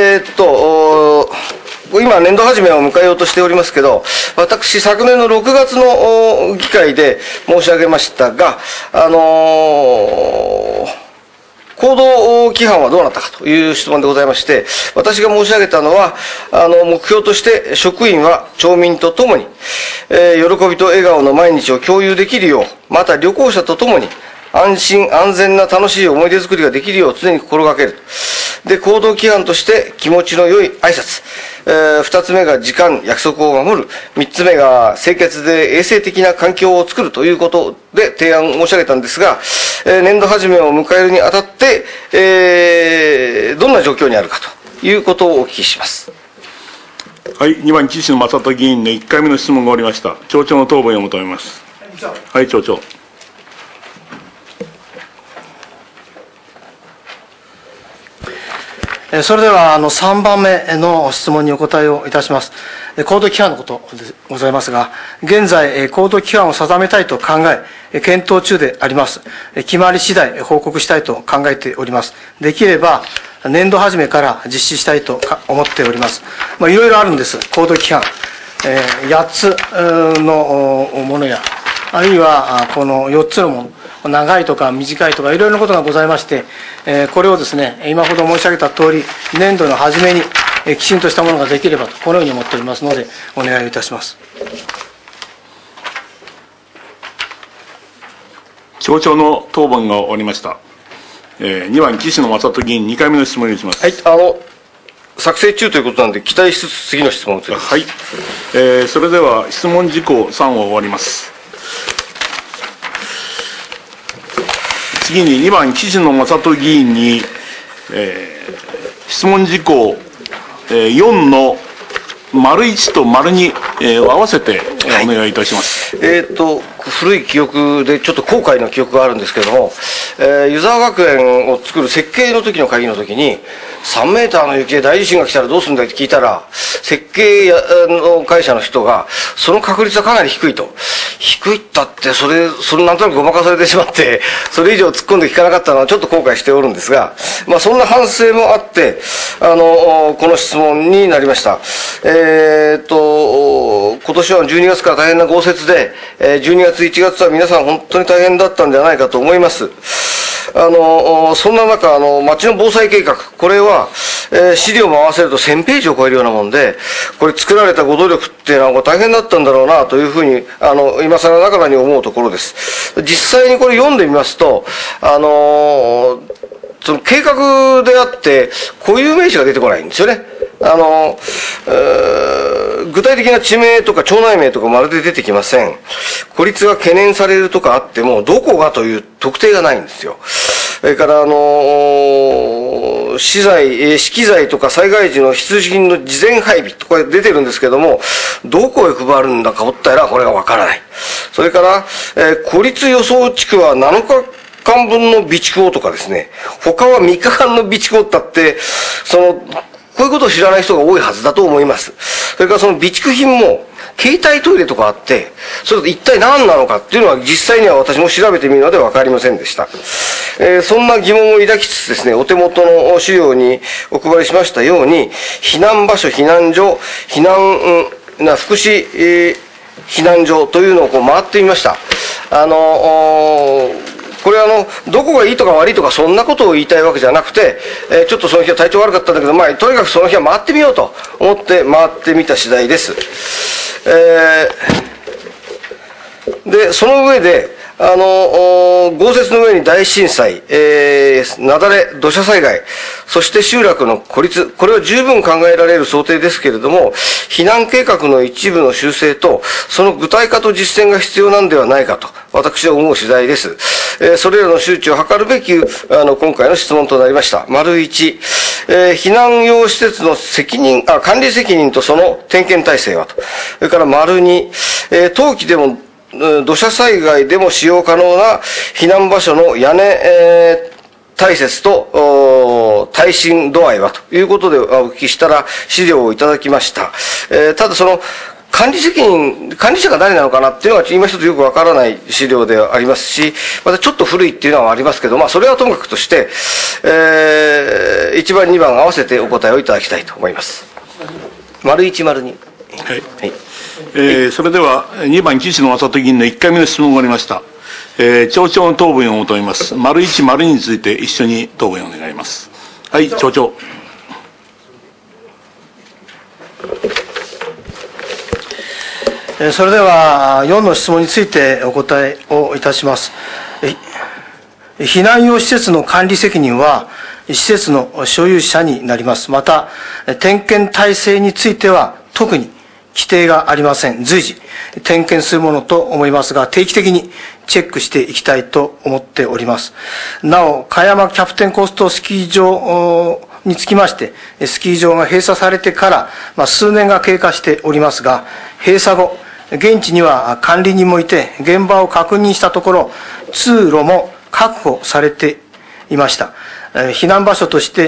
Speaker 2: 今、年度始めを迎えようとしておりますけど、私、昨年の6月の議会で申し上げましたが、行動規範はどうなったかという質問でございまして、私が申し上げたのは、目標として職員は町民と共に、喜びと笑顔の毎日を共有できるよう、また旅行者と共に安心安全な楽しい思い出作りができるよう常に心がける。で、行動規範として気持ちの良い挨拶。二つ目が時間、約束を守る。三つ目が清潔で衛生的な環境を作るということで提案申し上げたんですが、年度始めを迎えるにあたって、どんな状況にあるかということをお聞きします。
Speaker 1: はい、2番、岸野正人議員の1回目の質問が終わりました。町長の答弁を求めます。はい、町長。
Speaker 3: それでは3番目の質問にお答えをいたします。行動規範のことでございますが、現在、行動規範を定めたいと考え、検討中であります。決まり次第報告したいと考えております。できれば、年度初めから実施したいと思っております。いろいろあるんです、行動規範。8つのものや、あるいはこの4つのもの。長いとか短いとかいろいろなことがございまして、これをですね、今ほど申し上げた通り、年度の初めにきちんとしたものができればと、このように思っておりますので、お願いをいたします。
Speaker 1: 町長の答弁が終わりました。2番、岸野正人議員、2回目の質問にします。
Speaker 2: はい、作成中ということなんで、期待しつつ次の質問を移ります。
Speaker 1: はい。それでは、質問事項3を終わります。次に2番、岸野正人議員に、質問事項、4の丸1と丸2、を合わせて、お願いいたします。
Speaker 2: 古い記憶でちょっと後悔の記憶があるんですけれども、湯沢学園を作る設計の時の会議の時に、3メーターの雪で大地震が来たらどうするんだって聞いたら、設計の会社の人が、その確率はかなり低いと。低いったって、それなんとなくごまかされてしまって、それ以上突っ込んで聞かなかったのはちょっと後悔しておるんですが、そんな反省もあって、この質問になりました。今年は12月から大変な豪雪で、12月、1月は皆さん本当に大変だったんじゃないかと思います。そんな中、町の防災計画、これは、資料も合わせると1000ページを超えるようなもんで、これ作られたご努力っていうのは大変だったんだろうなというふうに、今更ながらに思うところです。実際にこれ読んでみますと、その計画であって、固有名詞が出てこないんですよね。具体的な地名とか町内名とかまるで出てきません。孤立が懸念されるとかあっても、どこがという特定がないんですよ。それから、資機材とか災害時の必需品の事前配備とか出てるんですけども、どこへ配るんだかおったらこれがわからない。それから、孤立予想地区は7日間分の備蓄をとかですね、他は3日間の備蓄をだって、こういうことを知らない人が多いはずだと思います。それからその備蓄品も、携帯トイレとかあって、それと一体何なのかっていうのは実際には私も調べてみるので分かりませんでした。そんな疑問を抱きつつですね、お手元の資料にお配りしましたように、避難場所、避難所、福祉、避難所というのを回ってみました。これはどこがいいとか悪いとかそんなことを言いたいわけじゃなくて、ちょっとその日は体調悪かったんだけど、とにかくその日は回ってみようと思って回ってみた次第です。 で、その上で、豪雪の上に大震災、雪崩、土砂災害、そして集落の孤立、これは十分考えられる想定ですけれども、避難計画の一部の修正と、その具体化と実践が必要なんではないかと、私は思う次第です。それらの周知を図るべき、今回の質問となりました。丸1、避難用施設の管理責任とその点検体制はと。それから丸2、冬季でも土砂災害でも使用可能な避難場所の屋根、耐雪と耐震度合いはということでお聞きしたら資料をいただきました。ただその管理者が誰なのかなっていうのが今一つよくわからない資料ではありますし、またちょっと古いっていうのはありますけど、それはともかくとして、1番2番合わせてお答えをいただきたいと思います。丸1、丸2。
Speaker 1: はい。それでは2番岸野正人議員の1回目の質問がありました。町長の答弁を求めます。丸1、丸2について一緒に答弁を願います。はい、町長。
Speaker 3: それでは4の質問についてお答えをいたします。避難用施設の管理責任は施設の所有者になります。また、点検体制については特に規定がありません。随時点検するものと思いますが、定期的にチェックしていきたいと思っております。なお、茅山キャプテンコーストスキー場につきまして、スキー場が閉鎖されてから、数年が経過しておりますが、閉鎖後、現地には管理人もいて、現場を確認したところ、通路も確保されていました。避難場所として、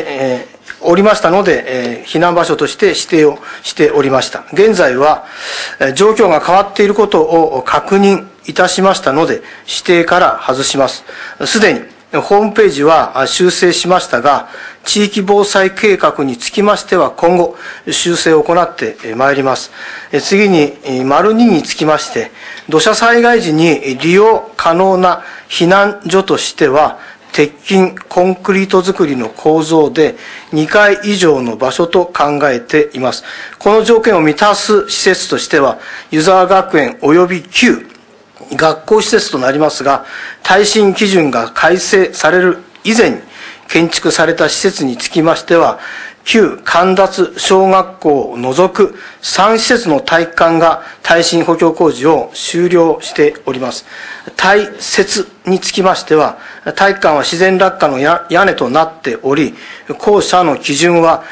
Speaker 3: おりましたので、避難場所として指定をしておりました。現在は、状況が変わっていることを確認いたしましたので、指定から外します。すでに、ホームページは修正しましたが、地域防災計画につきましては今後修正を行ってまいります。次に、丸2につきまして、土砂災害時に利用可能な避難所としては、鉄筋コンクリート造りの構造で2階以上の場所と考えています。この条件を満たす施設としては、湯沢学園及び旧学校施設となりますが、耐震基準が改正される以前に建築された施設につきましては、旧神立小学校を除く3施設の体育館が耐震補強工事を終了しております。耐雪につきましては、体育館は自然落下の屋根となっており、校舎の基準は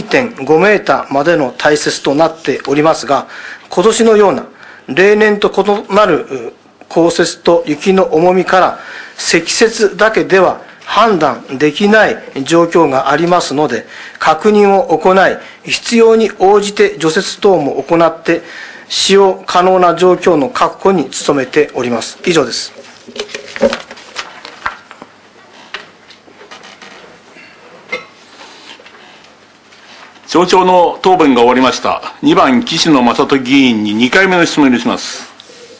Speaker 3: 2.5 メーターまでの耐雪となっておりますが、今年のような例年と異なる降雪と雪の重みから積雪だけでは判断できない状況がありますので、確認を行い、必要に応じて除雪等も行って、使用可能な状況の確保に努めております。以上です。
Speaker 1: 町長の答弁が終わりました。2番岸野正人議員に2回目の質問にします。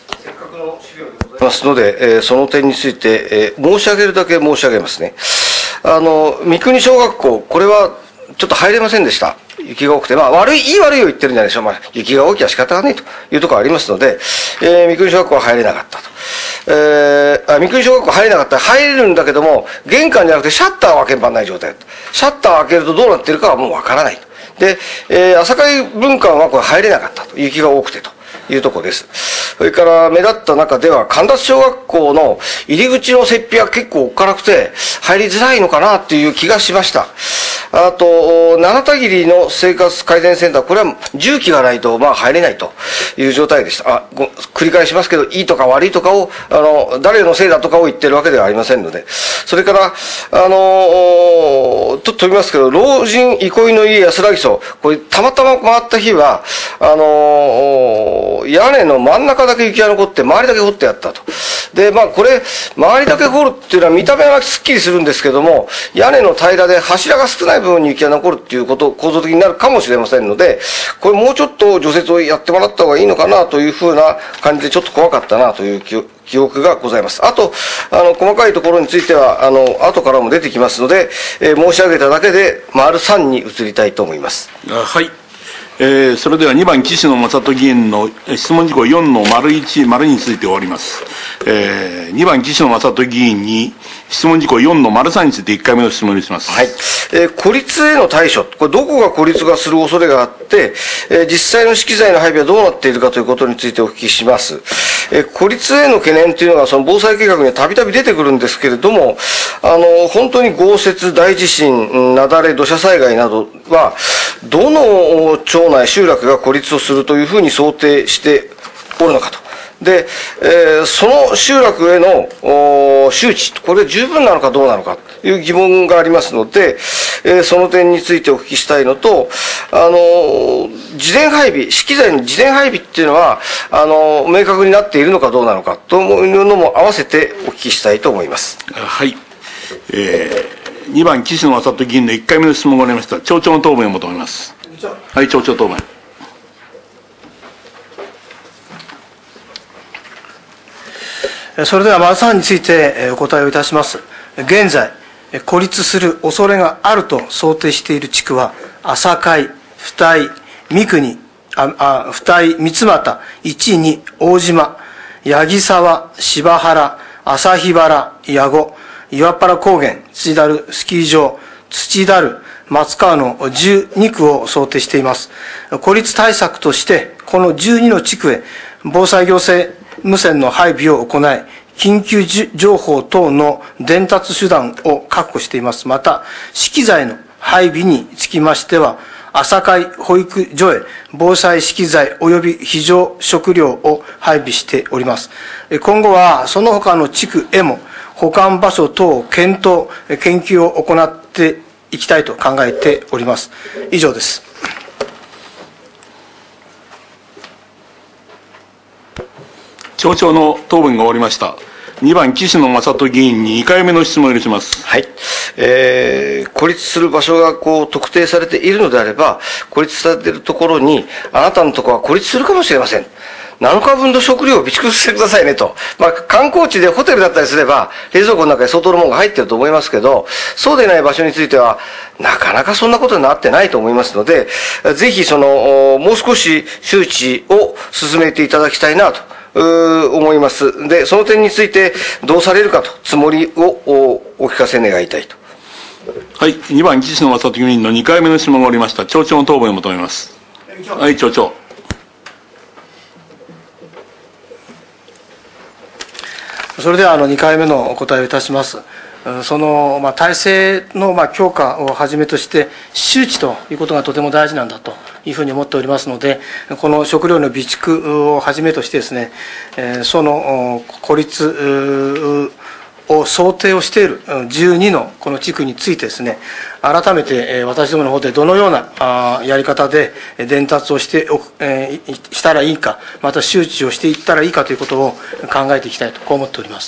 Speaker 2: ますので、その点について、申し上げるだけ申し上げますね。三国小学校、これはちょっと入れませんでした。雪が多くて、いい悪いを言ってるんじゃないでしょう。雪が多きは仕方がないというところがありますので、三国小学校は入れなかったと。三国小学校入れなかったら入れるんだけども、玄関じゃなくてシャッターを開けんばんない状態だと。シャッターを開けるとどうなっているかはもうわからないと。で、朝会文館はこれ入れなかったと。雪が多くてというところです。それから目立った中では、神立小学校の入り口の設備は結構おっかなくて、入りづらいのかなっていう気がしました。あと、七田切の生活改善センター、これは重機がないと、入れないという状態でした。繰り返しますけど、いいとか悪いとかを、誰のせいだとかを言ってるわけではありませんので。それから、飛びますけど、老人憩いの家安らぎ荘、これ、たまたま回った日は、屋根の真ん中だけ雪が残って、周りだけ掘ってやったと。で、これ、周りだけ掘るっていうのは見た目はすっきりするんですけども、屋根の平らで柱が少ない部分に雪が残るっていうこと、構造的になるかもしれませんので、これもうちょっと除雪をやってもらった方がいいのかなというふうな感じでちょっと怖かったなという記憶がございます。あと、細かいところについては、後からも出てきますので、申し上げただけで、丸3に移りたいと思います。
Speaker 1: はい。 それでは2番、岸野正人議員の質問事項4の丸1、丸について終わります。2番、岸野正人議員に質問事項4の丸3について1回目の質問にします。
Speaker 2: はい。孤立への対処。これどこが孤立がする恐れがあって、実際の資機材の配備はどうなっているかということについてお聞きします。孤立への懸念というのがその防災計画にはたびたび出てくるんですけれども、本当に豪雪、大地震、雪崩、土砂災害などは、どの町内、集落が孤立をするというふうに想定しておるのかと。で、その集落への周知、これ十分なのかどうなのかという疑問がありますので、その点についてお聞きしたいのと、事前配備、資機材の事前配備っていうのは、明確になっているのかどうなのかというのも合わせてお聞きしたいと思います。
Speaker 1: はい。2番、岸野正人議員の1回目の質問がありました。町長の答弁を求めます。はい、町長答弁。
Speaker 3: それでは丸3についてお答えをいたします。現在、孤立する恐れがあると想定している地区は、朝海、二井、三国、二井、三俣、一二、大島、八木沢、柴原、旭原、矢後、岩原高原、土だるスキー場、土だる、松川の12区を想定しています。孤立対策として、この12の地区へ、防災行政無線の配備を行い、緊急情報等の伝達手段を確保しています。また、資機材の配備につきましては、朝会保育所へ防災資機材及び非常食料を配備しております。今後はその他の地区へも保管場所等を検討、研究を行っていきたいと考えております。以上です。
Speaker 1: 町長の答弁が終わりました。2番、岸野正人議員に2回目の質問を許します。
Speaker 2: はい。孤立する場所が特定されているのであれば、孤立されているところに、あなたのところは孤立するかもしれません。7日分の食料を備蓄してくださいねと。観光地でホテルだったりすれば、冷蔵庫の中に相当のものが入っていると思いますけど、そうでない場所については、なかなかそんなことになってないと思いますので、ぜひもう少し周知を進めていただきたいなと。思います。で、その点についてどうされるかと、つもりをお聞かせ願いたいと。
Speaker 1: はい、2番、岸野正人議員の2回目の質問が終わりました。町長の答弁を求めます。はい、町長。
Speaker 3: それでは2回目のお答えをいたします。体制の強化をはじめとして、周知ということがとても大事なんだというふうに思っておりますので、この食料の備蓄をはじめとしてですね、その孤立を想定をしている12のこの地区についてですね、改めて私どもの方でどのようなやり方で伝達をしたらいいか、また周知をしていったらいいかということを考えていきたいと、こう思っております。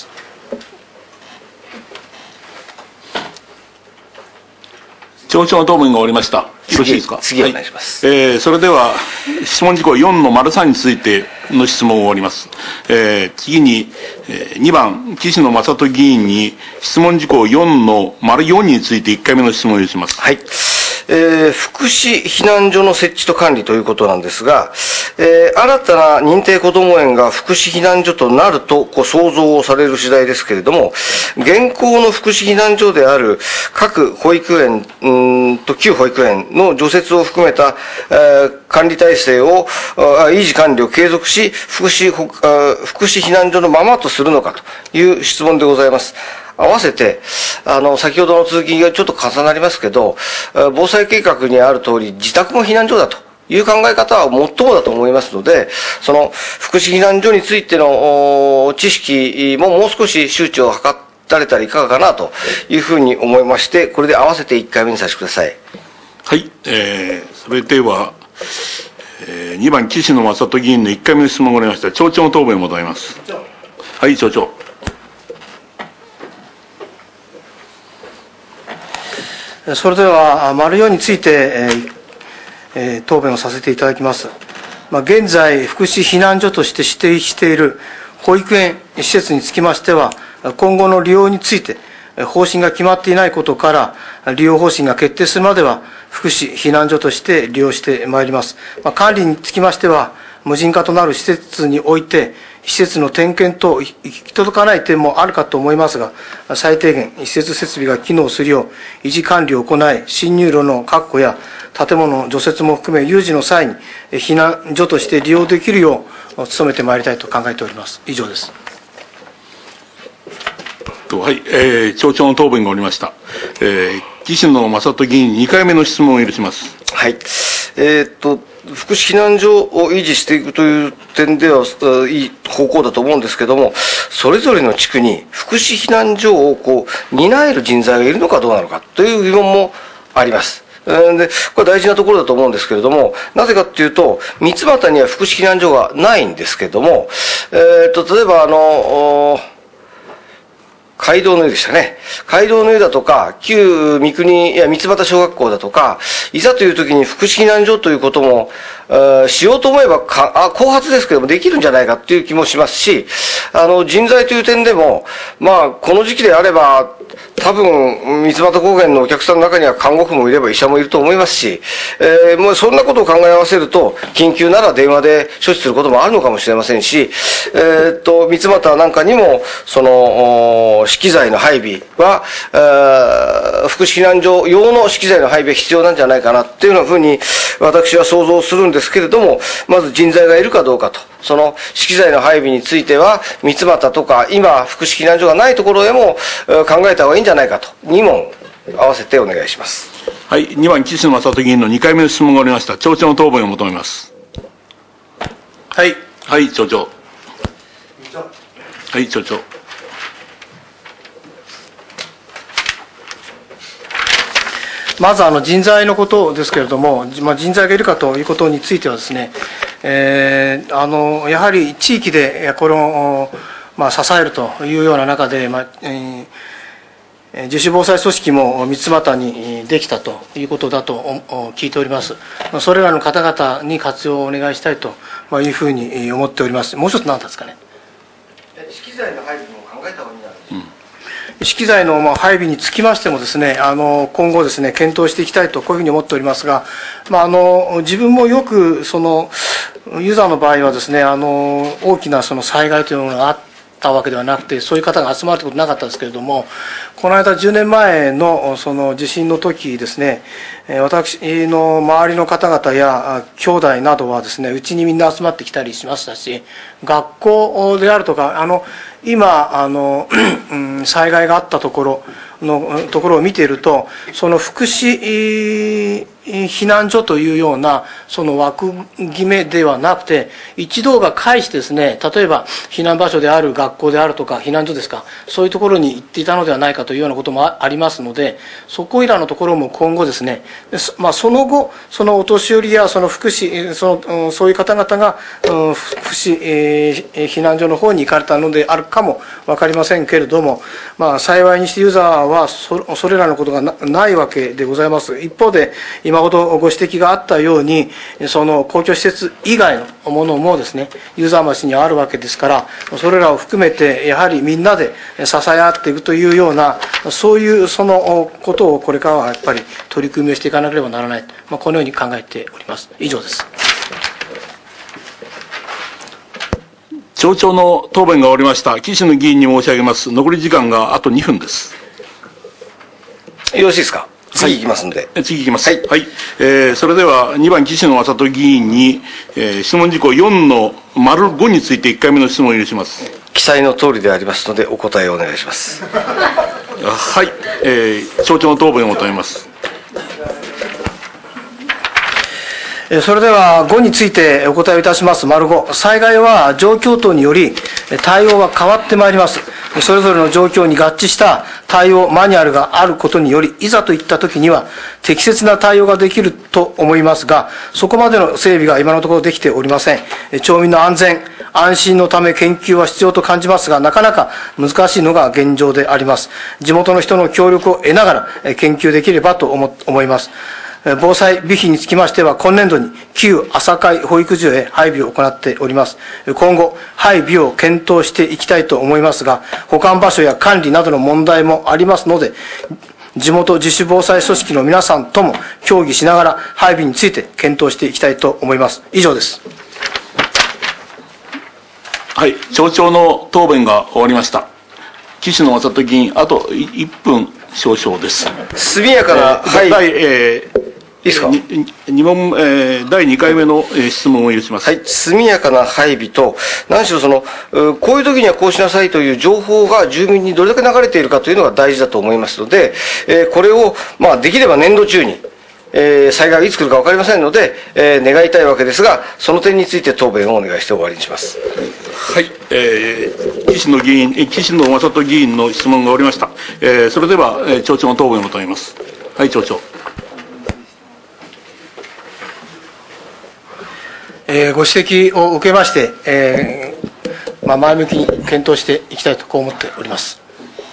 Speaker 1: 町長の答弁が終わりました。よろしいですか。
Speaker 2: 次お願いします。
Speaker 1: それでは、質問事項4の丸3についての質問を終わります。次に、2番、岸野正人議員に質問事項4の丸4について1回目の質問をします。
Speaker 2: はい。福祉避難所の設置と管理ということなんですが、新たな認定こども園が福祉避難所となると想像をされる次第ですけれども、現行の福祉避難所である各保育園と旧保育園の除雪を含めた、管理体制を維持管理を継続し、福祉避難所のままとするのかという質問でございます。合わせて、先ほどの続きがちょっと重なりますけど、防災計画にある通り、自宅も避難所だという考え方は最もだと思いますので、その福祉避難所についての知識ももう少し周知を図られたらいかがかなというふうに思いまして、これで合わせて1回目にさせてください。
Speaker 1: はい、それでは、2番、岸野正人議員の1回目の質問がありました。町長の答弁を求めます。はい、町長。
Speaker 3: それでは、丸4について、答弁をさせていただきます。現在、福祉避難所として指定している保育園施設につきましては、今後の利用について、 方針が決まっていないことから、利用方針が決定するまでは、福祉避難所として利用してまいります。管理につきましては、無人化となる施設において、施設の点検と行き届かない点もあるかと思いますが、最低限、施設設備が機能するよう、維持管理を行い、侵入路の確保や、建物の除雪も含め、有事の際に避難所として利用できるよう、努めてまいりたいと考えております。以上です。
Speaker 1: はい、町長の答弁がおりました。岸野正人議員、2回目の質問を許します。
Speaker 2: はい。福祉避難所を維持していくという点ではいい方向だと思うんですけども、それぞれの地区に福祉避難所を担える人材がいるのかどうなのかという疑問もあります。で、これ大事なところだと思うんですけれども、なぜかっていうと、三俣には福祉避難所がないんですけども、例えば街道の湯でしたね。街道の湯だとか、旧三国や三俣小学校だとか、いざという時に福祉避難所ということも、しようと思えば後発ですけどもできるんじゃないかっていう気もしますし、人材という点でも、この時期であれば、多分、三俣高原のお客さんの中には看護婦もいれば医者もいると思いますし、もうそんなことを考え合わせると、緊急なら電話で処置することもあるのかもしれませんし、三俣なんかにも、資機材の配備は、福祉避難所用の資機材の配備が必要なんじゃないかなっていうようなふうに私は想像するんですけれども、まず人材がいるかどうかと、その資機材の配備については、三俣とか今福祉避難所がないところへも考えた方がいいんじゃないかと、2問合わせてお願いします。
Speaker 1: はい、2番岸野正人議員の2回目の質問がありました。町長の答弁を求めます。
Speaker 3: はい。
Speaker 1: はい、町長。はい、町長。
Speaker 3: まず人材のことですけれども、人材がいるかということについてはですね、やはり地域でこれを、支えるというような中で、自主防災組織も三俣にできたということだと聞いております。それらの方々に活用をお願いしたいというふうに思っております。もう一つ何ですかね。
Speaker 2: 資機材の配備も考えた方がいいんじゃないですか。
Speaker 3: 資機材の配備につきましてもですね、今後ですね、検討していきたいと、こういうふうに思っておりますが、自分もよく、ユーザーの場合はですね、大きな災害というものがあったわけではなくて、そういう方が集まるということなかったですけれども、この間10年前の地震の時ですね、私の周りの方々や兄弟などはですね、うちにみんな集まってきたりしましたし、学校であるとか、今災害があったところを見ていると、その福祉避難所というようなその枠決めではなくて、一同が介してですね、例えば避難場所である学校であるとか避難所ですか、そういうところに行っていたのではないかというようなこともありますので、そこいらのところも今後ですね、その後そのお年寄りやその福祉そういう方々が福祉避難所の方に行かれたのであるかも分かりませんけれども、幸いにしてユーザーはそれらのことがないわけでございます。一方で今ほどご指摘があったように、その公共施設以外のものもですね、ユーザー町にはあるわけですから、それらを含めてやはりみんなで支え合っていくというような、そういうことをこれからはやっぱり取り組みをしていかなければならない、このように考えております。以上です。
Speaker 1: 町長の答弁が終わりました。岸野議員に申し上げます。残り時間があと2分です。
Speaker 2: よろしいですか。次行きますんで。
Speaker 1: 次行きます。
Speaker 2: はい。
Speaker 1: はい。それでは2番岸野正人議員に、質問事項4の丸5について1回目の質問を許します。
Speaker 2: 記載の通りでありますのでお答えをお願いします。
Speaker 1: はい。町長の答弁を求めます。
Speaker 3: それでは5についてお答えをいたします。丸5、災害は状況等により対応は変わってまいります。それぞれの状況に合致した対応マニュアルがあることにより、いざといった時には適切な対応ができると思いますが、そこまでの整備が今のところできておりません。町民の安全安心のため研究は必要と感じますが、なかなか難しいのが現状であります。地元の人の協力を得ながら研究できればと思います。 防災備費につきましては、今年度に旧朝会保育所へ配備を行っております。今後、配備を検討していきたいと思いますが、保管場所や管理などの問題もありますので、地元自主防災組織の皆さんとも協議しながら、配備について検討していきたいと思います。以上です。
Speaker 1: はい、町長の答弁が終わりました。岸野正人議員、あと1分少々です。
Speaker 2: 速やかな、いいですか。
Speaker 1: 第2回目の質問を許します。
Speaker 2: はい、速やかな配備と、何しろこういう時にはこうしなさいという情報が住民にどれだけ流れているかというのが大事だと思いますので、これを、できれば年度中に、災害がいつ来るか分かりませんので、願いたいわけですが、その点について答弁をお願いして終わりにします。
Speaker 1: はい、岸野正人議員の質問が終わりました。それでは、町長の答弁を求めます。はい、町長。
Speaker 3: ご指摘を受けまして、前向きに検討していきたいとこう思っております。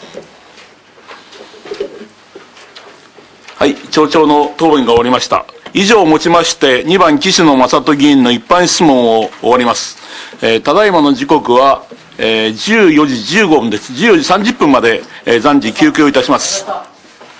Speaker 1: はい、町長の答弁が終わりました。以上をもちまして、2番岸野正人議員の一般質問を終わります。ただいまの時刻は、14時15分です。14時30分まで、暫時休憩をいたします。